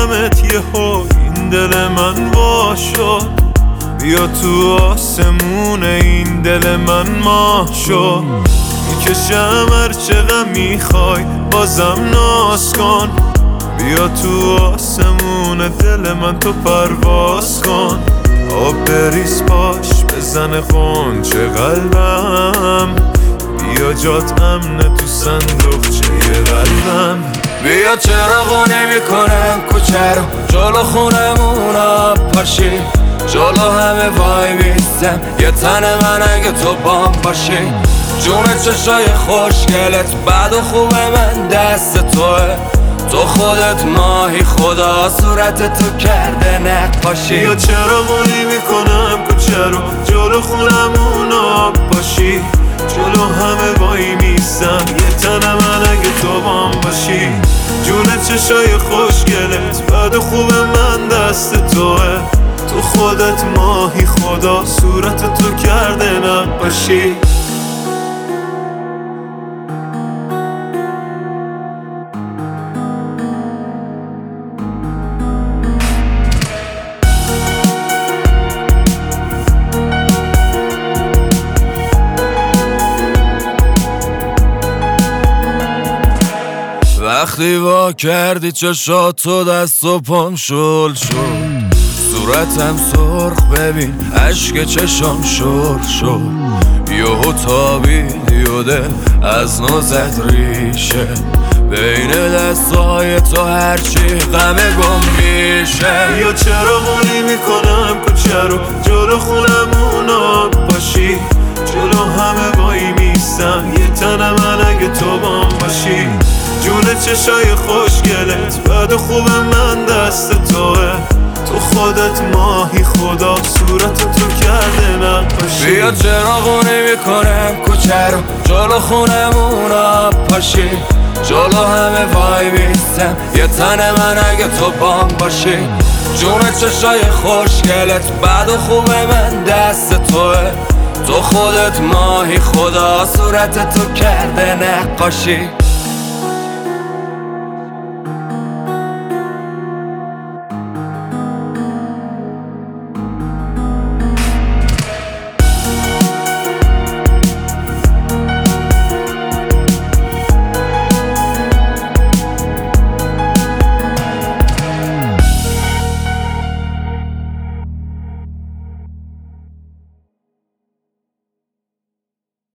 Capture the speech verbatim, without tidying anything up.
دیدمت یهو این دل من وا شد، بیا تو آسمون این دل من ماه شد. میکشم هرچه غم میخوای بازم ناز کن، بیا تو آسمون دل من تو پرواز کن. آب بریز پاش بزن قنچه قلبم، بیا جات امنه تو صندوقچه قلبم. بیا چراغو نمیکنم کوچه رو، جلو خونمون آب پاشی، جلو همه وای میستم یه تن من اگه تو بام باشی. جون چشای خوشگلت بد و خوب من دست توه، تو خودت ماهی خدا صورت تو کرده نقاشی. بیا چراغو نمیکنم کوچه رو، جلو خونمون آب پاشی، جلو همه وای میستم یه تن من اگه تو بام باشی. جون چشای خوشگلت بد و خوب من دست توه، تو خودت ماهی خدا صورت تو کرده نقاشی. وقتی وا کردی چشاتو دست و پام شل شد، صورتم سرخ ببین عشق چشام شل شد. یهو تابیدی و دل از نو زد ریشه، بین دستای تو هرچی غمه گم میشه. یا چراغو نمیکنم کوچه رو، جلو خونمون آب پاشی، جلو همه وای میستم یه تن من اگه تو بام باشی. جون چشای خوشگلت بد و خوب من دست توه، تو خودت ماهی خدا صورت تو کرده نقاشی. بیا چراغو نمیکنم کوچه رو، جلو خونمون آب پاشی، جلو همه وای میستم یه تن من اگه تو بام باشی. جون چشای خوشگلت بد و خوب من دست توه، تو خودت ماهی خدا صورت تو کرده نقاشی.